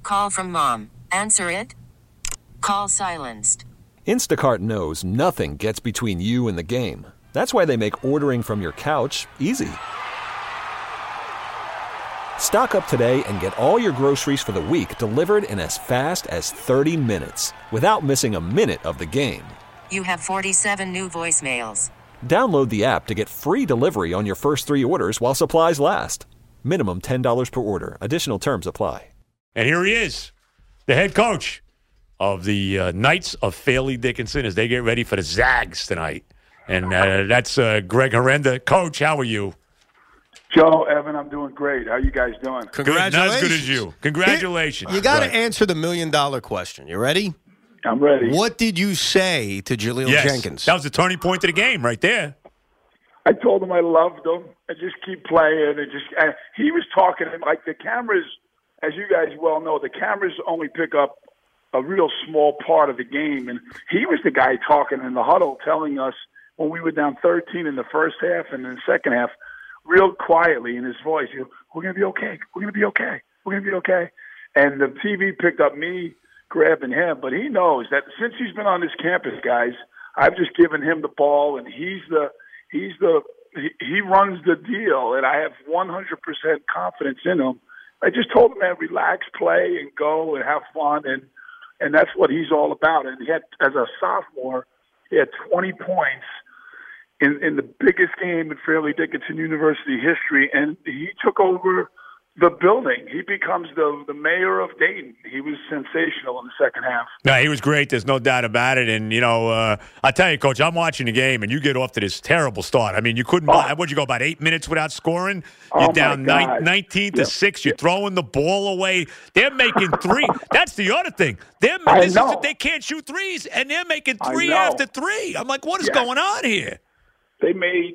call from mom. Answer it. Call silenced. Instacart knows nothing gets between you and the game. That's why they make ordering from your couch easy. Stock up today and get all your groceries for the week delivered in as fast as 30 minutes without missing a minute of the game. You have 47 new voicemails. Download the app to get free delivery on your first 3 orders while supplies last. Minimum $10 per order. Additional terms apply. And here he is, the head coach of the Knights of Fairleigh Dickinson as they get ready for the Zags tonight. And that's Greg Herenda. Coach, how are you? Joe, Evan, I'm doing great. How you guys doing? Good, not as good as you. Congratulations. You got to answer the million-dollar question. You ready? I'm ready. What did you say to Jaleel Jenkins? That was the turning point of the game right there. I told him I loved him and just keep playing. And he was talking, like the cameras, as you guys well know, the cameras only pick up a real small part of the game. And he was the guy talking in the huddle, telling us when we were down 13 in the first half and in the second half, real quietly in his voice, we're going to be okay. We're going to be okay. We're going to be okay. And the TV picked up me grabbing him, but he knows that since he's been on this campus, guys, I've just given him the ball, and he runs the deal, and I have 100% confidence in him. I just told him, man, relax, play, and go and have fun, and that's what he's all about. And he had, as a sophomore, he had 20 points in the biggest game in Fairleigh Dickinson University history, and he took over the building. He becomes the mayor of Dayton. He was sensational in the second half. No, he was great. There's no doubt about it. And, I tell you, Coach, I'm watching the game, and you get off to this terrible start. I mean, you couldn't what'd you go, about 8 minutes without scoring? You're down 19 to 6. You're throwing the ball away. They're making 3. That's the other thing. They can't shoot threes, and they're making 3 after 3. I'm like, what is going on here? They made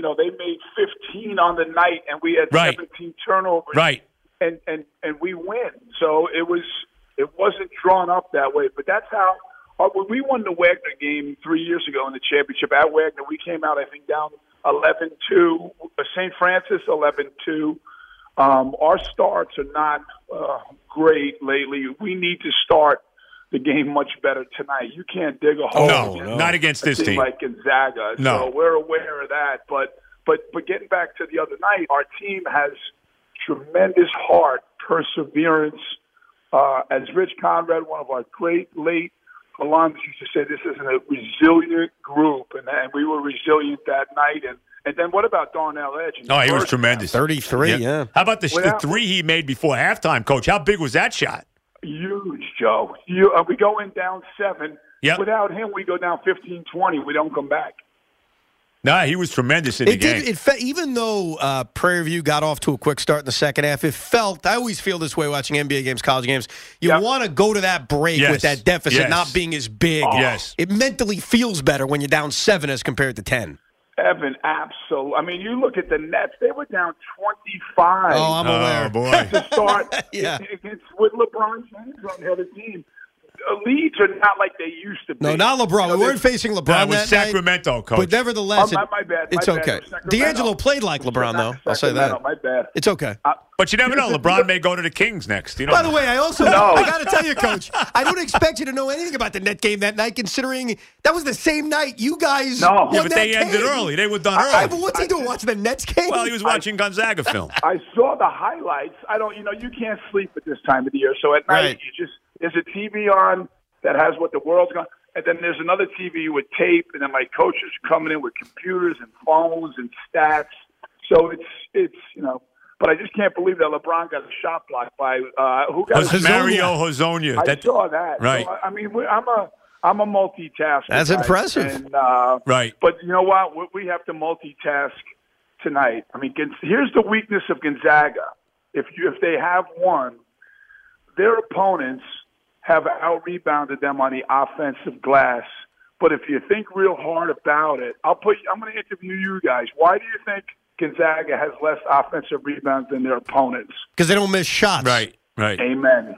15 on the night, and we had 17 turnovers. Right. And we win. So it wasn't drawn up that way. But that's how when we won the Wagner game 3 years ago in the championship at Wagner, we came out, I think, down 11-2. St. Francis 11-2. Our starts are not great lately. We need to start the game much better tonight. You can't dig a hole. No, not against this team like Gonzaga. No. So we're aware of that. But getting back to the other night, our team has tremendous heart, perseverance. As Rich Conrad, one of our great late alums, used to say, this is a resilient group, and we were resilient that night. And then what about Darnell Edge? He was tremendous. 33, yeah. How about the 3 he made before halftime, Coach? How big was that shot? Huge, Joe. We go in down 7. Yep. Without him, we go down 15-20. We don't come back. No, he was tremendous in the game. Even though Prairie View got off to a quick start in the second half, it felt, I always feel this way watching NBA games, college games, you want to go to that break with that deficit not being as big. Yes. It mentally feels better when you're down 7 as compared to 10. Evan, absolutely. I mean, you look at the Nets, they were down 25. Oh, I'm aware. Oh, boy. To start against with LeBron James on the other team. Leads are not like they used to be. No, not LeBron. We weren't facing LeBron that was that Sacramento, night, Coach. But nevertheless, my bad. It's okay. D'Angelo played like LeBron, though. I'll say that. My bad. It's okay. But you never know. LeBron may go to the Kings next. By the way, I also I got to tell you, Coach, I don't expect you to know anything about the net game that night, considering that was the same night you guys won but that they game. ended early. They were done early. But what's he doing, watching the Nets game? Well, he was watching Gonzaga film. I saw the highlights. You can't sleep at this time of the year. So at night, there's a TV on that has what the world's going. And then there's another TV with tape, and then my coaches are coming in with computers and phones and stats. So it's but I just can't believe that LeBron got a shot blocked by who got Mario Hezonja. I saw that. Right. So, I mean, I'm a multitasker. That's impressive. And, right. But you know what? We have to multitask tonight. I mean, here's the weakness of Gonzaga. If they have one, their opponents have out-rebounded them on the offensive glass. But if you think real hard about it, I'm going to interview you guys. Why do you think Gonzaga has less offensive rebounds than their opponents? Because they don't miss shots. Right. Amen.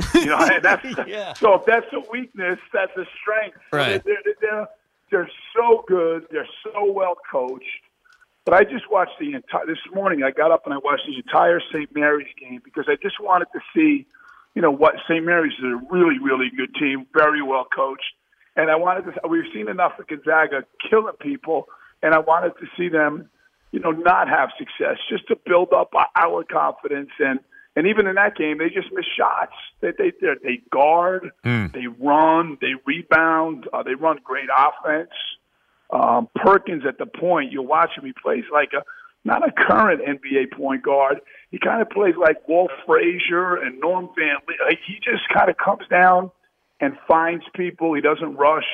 So if that's a weakness, that's a strength. Right. They're so good. They're so well coached. But I just watched this morning I got up and I watched the entire St. Mary's game because I just wanted to see what St. Mary's is a really, really good team, very well coached. And we've seen enough of Gonzaga killing people, and I wanted to see them, not have success, just to build up our confidence. And even in that game, they just miss shots. They guard, they run, they rebound, they run great offense. Perkins at the point, you'll watch him, he plays like not a current NBA point guard. He kind of plays like Walt Frazier and Norm Van Lee. Like, he just kind of comes down and finds people. He doesn't rush.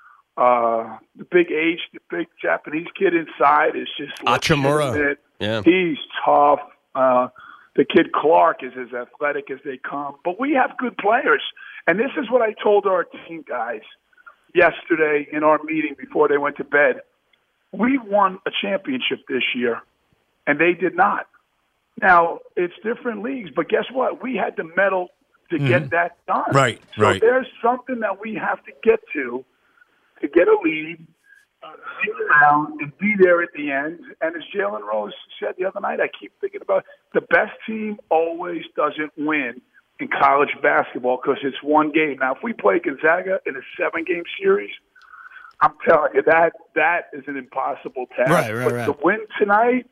The big Japanese kid inside is just Hachimura. Yeah. He's tough. The kid Clark is as athletic as they come. But we have good players. And this is what I told our team guys yesterday in our meeting before they went to bed. We won a championship this year, and they did not. Now, it's different leagues, but guess what? We had the medal to get that done. Right. So there's something that we have to get to get a lead, hang around, and be there at the end. And as Jalen Rose said the other night, I keep thinking about the best team always doesn't win in college basketball because it's one game. Now, if we play Gonzaga in a 7-game series, I'm telling you, that is an impossible task. Right. To win tonight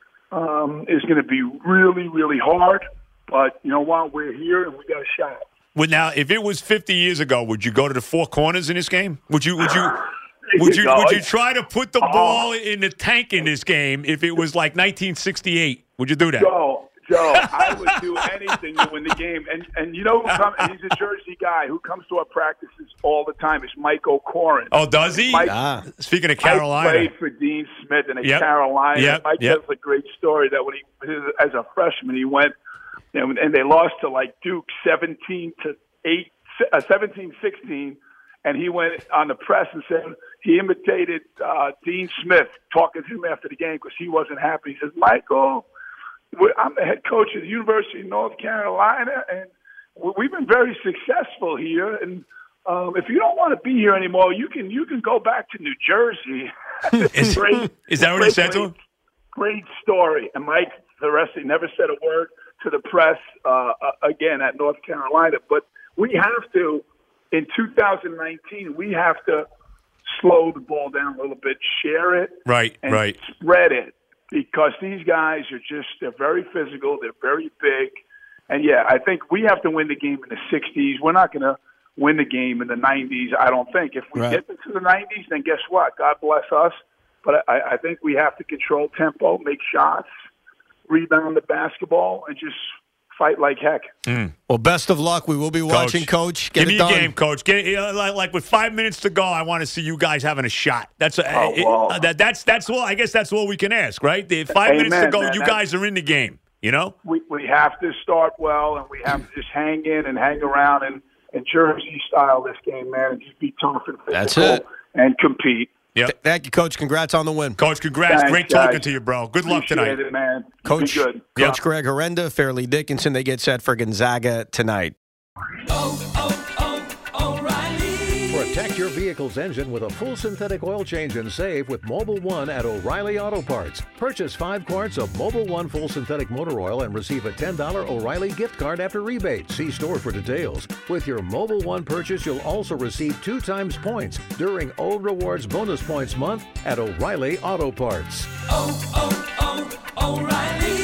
is going to be really, really hard. But you know what? We're here, and we got a shot. Well, now, if it was 50 years ago, would you go to the four corners in this game? Would you try to put the ball in the tank in this game if it was like 1968? Would you do that? Joe, I would do anything to win the game. And you know who comes? He's a Jersey guy who comes to our practices all the time. It's Mike O'Koren. Oh, does he? Speaking of Carolina. Mike played for Dean Smith in Carolina. Mike tells a great story that when he, as a freshman, he went, and they lost to like Duke 17-16, and he went on the press and said he imitated Dean Smith talking to him after the game because he wasn't happy. He says, Michael, I'm the head coach of the University of North Carolina, and we've been very successful here. And if you don't want to be here anymore, you can go back to New Jersey. Is that what he said to him? Great story. And Mike, the rest, he never said a word to the press again at North Carolina. But we have to, in 2019, we have to slow the ball down a little bit, share it, and spread it. Because these guys they're very physical, they're very big. And, I think we have to win the game in the 60s. We're not going to win the game in the 90s, I don't think. If we get into the 90s, then guess what? God bless us. But I think we have to control tempo, make shots, rebound the basketball, and just fight like heck. Well, best of luck. We will be watching, Coach. Get Give it me done. a game, Coach. Like with 5 minutes to go, I want to see you guys having a shot. That's all. I guess that's all we can ask, right? 5 minutes to go, you guys are in the game. You know, we have to start well, and we have to just hang in and hang around and Jersey style this game, man, and just be tough and physical. That's it. And compete. Yep. Thank you, Coach. Congrats on the win. Coach, congrats. Thanks, Great talking to you, bro. Good luck tonight. Appreciate it, man. Coach, be good. Coach Greg Herenda, Fairleigh Dickinson, they get set for Gonzaga tonight. Protect your vehicle's engine with a full synthetic oil change and save with Mobil 1 at O'Reilly Auto Parts. Purchase 5 quarts of Mobil 1 full synthetic motor oil and receive a $10 O'Reilly gift card after rebate. See store for details. With your Mobil 1 purchase, you'll also receive 2 times points during Old Rewards Bonus Points Month at O'Reilly Auto Parts. O'Reilly.